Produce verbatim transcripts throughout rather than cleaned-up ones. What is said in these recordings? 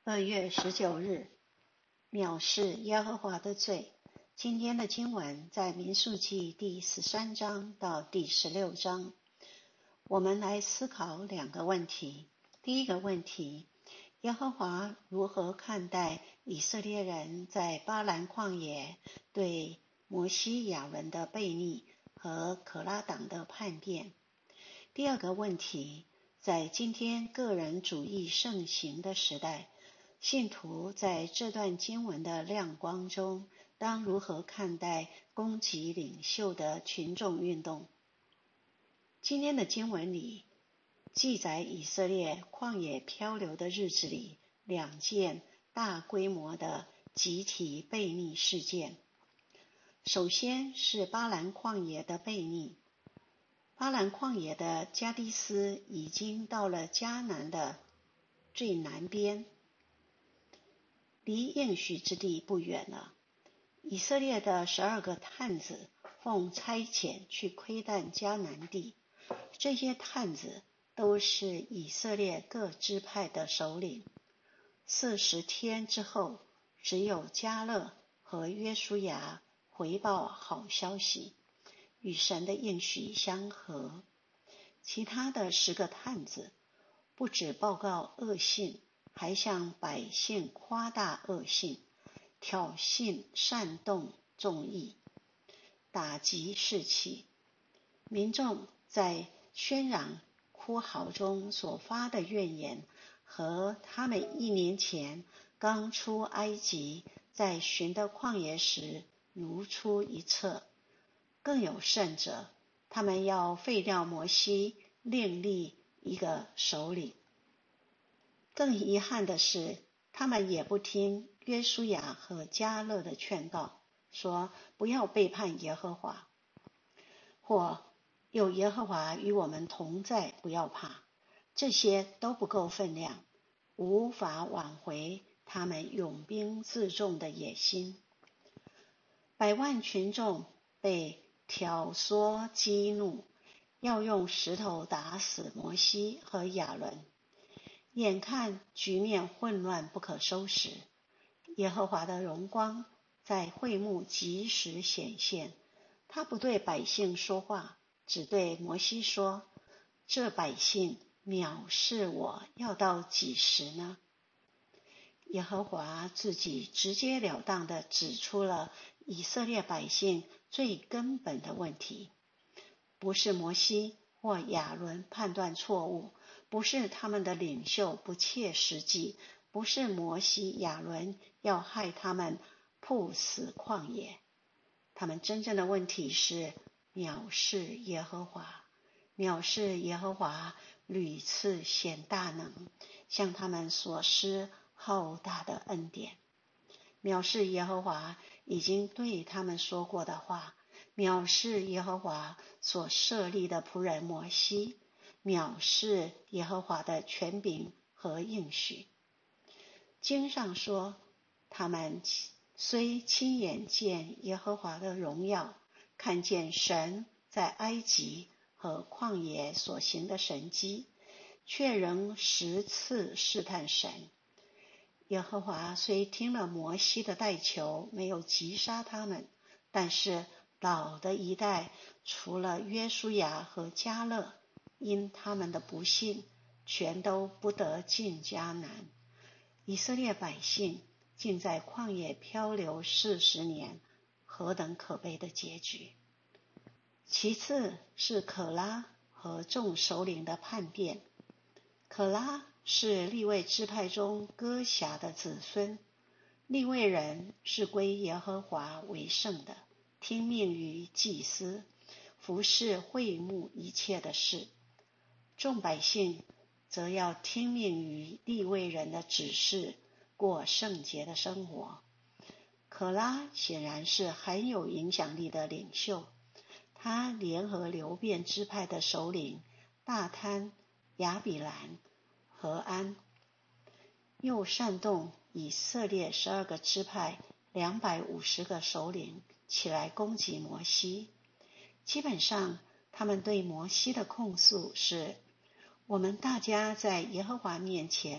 二月十九日，藐视耶和华的罪。今天的经文在民数记第十三章到第十六章。我们来思考两个问题。第一个问题，耶和华如何看待以色列人在巴兰旷野对摩西亚伦的悖逆和可拉党的叛变？第二个问题，在今天个人主义盛行的时代，信徒在这段经文的亮光中，当如何看待攻击领袖的群众运动？今天的经文里记载以色列旷野漂流的日子里两件大规模的集体悖逆事件。首先是巴兰旷野的悖逆。巴兰旷野的加低斯已经到了迦南的最南边，离应许之地不远了。以色列的十二个探子奉差遣去窥探迦南地，这些探子都是以色列各支派的首领。四十天之后，只有迦勒和约书亚回报好消息，与神的应许相合。其他的十个探子不只报告恶信，还向百姓夸大恶信，挑衅煽动众议，打击士气。民众在喧嚷哭嚎中所发的怨言，和他们一年前刚出埃及在寻得旷野时如出一辙。更有甚者，他们要废掉摩西，另立一个首领。更遗憾的是，他们也不听约书亚和迦勒的劝告，说不要背叛耶和华，或有耶和华与我们同在，不要怕。这些都不够分量，无法挽回他们拥兵自重的野心。百万群众被挑唆激怒，要用石头打死摩西和亚伦。眼看局面混乱不可收拾，耶和华的荣光在会幕及时显现。他不对百姓说话，只对摩西说：这百姓藐视我，要到几时呢？耶和华自己直截了当地指出了以色列百姓最根本的问题，不是摩西或亚伦判断错误，不是他们的领袖不切实际，不是摩西亚伦要害他们赴死旷野。他们真正的问题是藐视耶和华。藐视耶和华屡次显大能，向他们所施浩大的恩典。藐视耶和华已经对他们说过的话，藐视耶和华所设立的仆人摩西，藐视耶和华的权柄和应许。经上说，他们虽亲眼见耶和华的荣耀，看见神在埃及和旷野所行的神迹，却仍十次试探神。耶和华虽听了摩西的代求，没有击杀他们，但是老的一代，除了约书亚和迦勒，因他们的不信，全都不得进迦南。以色列百姓竟在旷野漂流四十年，何等可悲的结局！其次是可拉和众首领的叛变。可拉是利未支派中哥辖的子孙，利未人是归耶和华为圣的，听命于祭司，服侍会幕一切的事。众百姓则要听命于利未人的指示，过圣洁的生活。可拉显然是很有影响力的领袖，他联合流便支派的首领大贪、亚比兰、和安，又煽动以色列十二个支派两百五十个首领起来攻击摩西。基本上他们对摩西的控诉是：我们大家在耶和华面前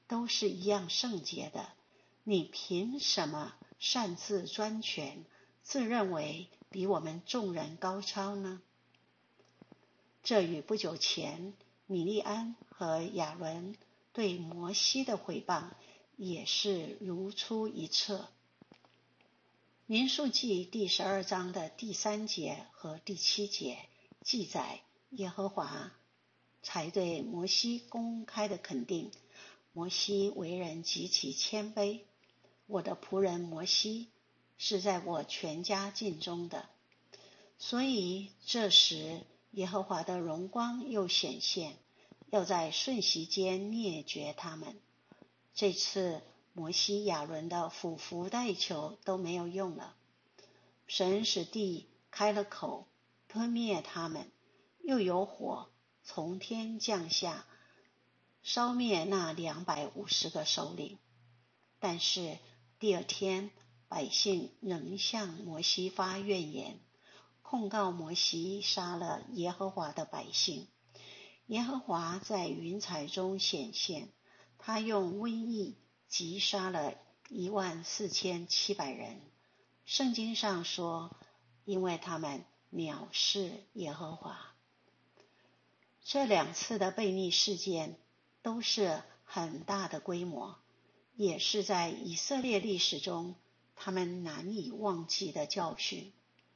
都是一样圣洁的，你凭什么擅自专权，自认为比我们众人高超呢？这与不久前米利安和亚伦对摩西的毁谤也是如出一辙。民数记第十二章的第三节和第七节记载，耶和华才对摩西公开的肯定，摩西为人极其谦卑，我的仆人摩西是在我全家境中的。所以这时耶和华的荣光又显现，要在瞬息间灭绝他们。这次摩西亚伦的俯伏代求都没有用了，神使地开了口，吞灭他们，又有火从天降下，烧灭那两百五十个首领。但是第二天，百姓仍向摩西发怨言，控告摩西杀了耶和华的百姓。耶和华在云彩中显现，他用瘟疫击杀了一万四千七百人。圣经上说，因为他们藐视耶和华。这两次的悖逆事件都是很大的规模，也是在以色列历史中他们难以忘记的教训。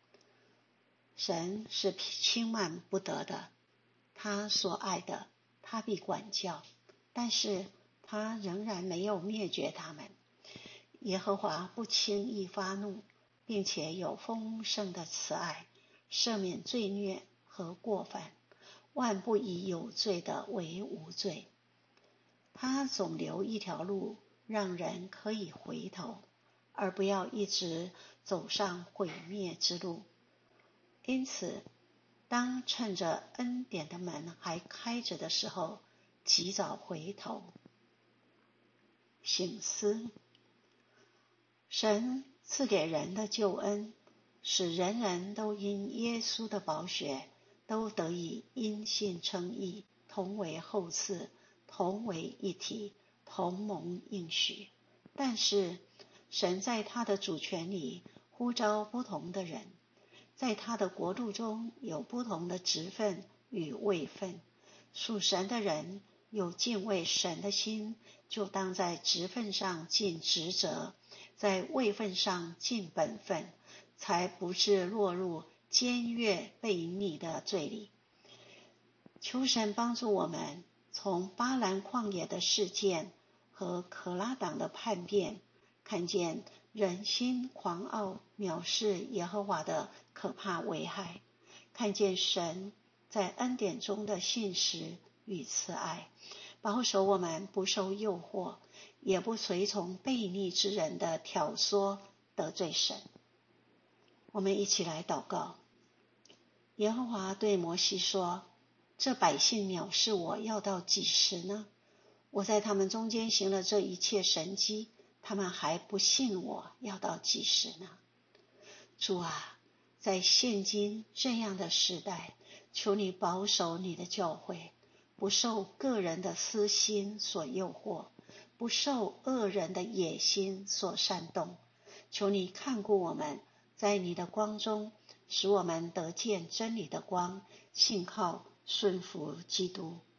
神是轻慢不得的，他所爱的他必管教，但是他仍然没有灭绝他们。耶和华不轻易发怒，并且有丰盛的慈爱，赦免罪孽和过犯，万不以有罪的为无罪。他总留一条路让人可以回头，而不要一直走上毁灭之路。因此当趁着恩典的门还开着的时候，及早回头省思。神赐给人的救恩，使人人都因耶稣的宝血都得以因信称义，同为后嗣，同为一体，同蒙应许。但是神在他的主权里呼召不同的人，在他的国度中有不同的职分与位分。属神的人有敬畏神的心，就当在职分上尽职责，在位分上尽本分，才不致落入僭越悖逆的罪里。求神帮助我们从巴兰旷野的事件和可拉党的叛变，看见人心狂傲藐视耶和华的可怕危害，看见神在恩典中的信实与慈爱，保守我们不受诱惑，也不随从悖逆之人的挑唆得罪神。我们一起来祷告。耶和华对摩西说，这百姓藐视我要到几时呢？我在他们中间行了这一切神迹，他们还不信我，要到几时呢？主啊，在现今这样的时代，求你保守你的教会，不受个人的私心所诱惑，不受恶人的野心所煽动。求你看顾我们，在你的光中，使我们得见真理的光，信靠顺服基督。